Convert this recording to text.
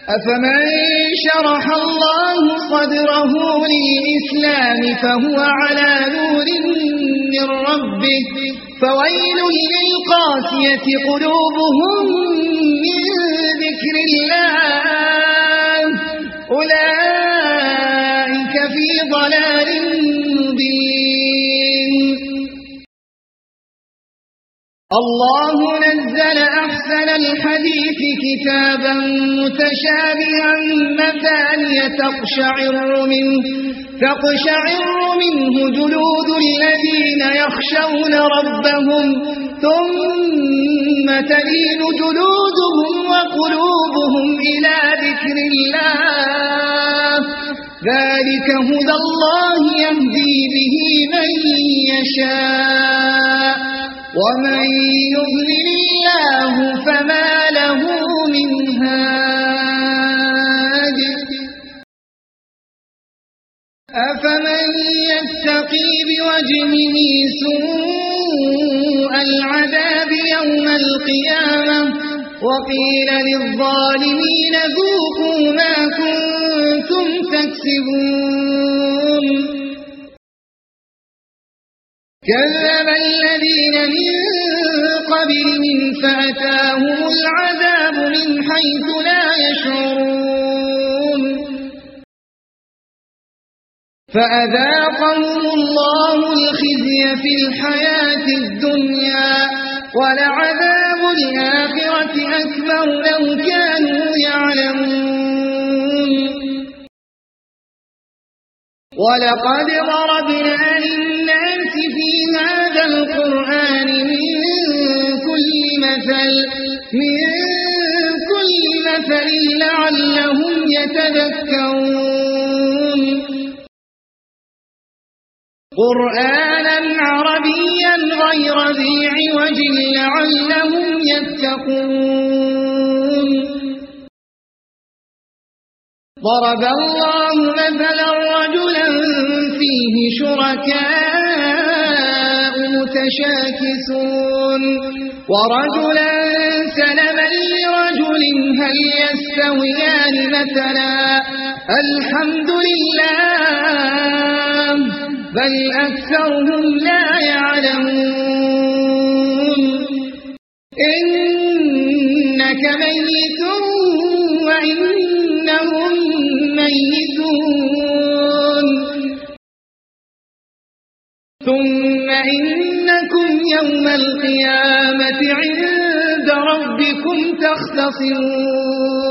أفمن شرح الله صدره للإسلام فهو على نور من ربه فويل للقاسية قلوبهم من ذكر الله أولئك في ضلال مبين. الله نزل أحسن الحديث كتابا متشابها مثانية تقشعر منه جلود الذين يخشون ربهم ثم تلين جلودهم وقلوبهم إلى ذكر الله ذلك هدى الله يهدي به من يشاء ومن يضلل الله فما له من هاد. أفمن يتقي بوجهه سوء العذاب يوم القيامة وقيل للظالمين ذوقوا ما كنتم تكسبون. كذب الذين من قبلهم فأتاهم العذاب من حيث لا يشعرون فأذاقهم الله الخزي في الحياة الدنيا ولعذاب الآخرة أكبر لو كانوا يعلمون. ولقد ضربنا للناس في هذا القرآن من كل مثل لعلهم يتذكرون. قرآنا عربيا غير ذي عوج لعلهم يتقون. ضرب الله مثلا رجلا فيه شركاء متشاكسون ورجلا سلما لرجل هل يستويان مثلا الحمد لله بل أكثرهم لا يعلمون. إنك ميت وإنهم ميتون ثم إنكم يوم القيامة عند ربكم تختصمون.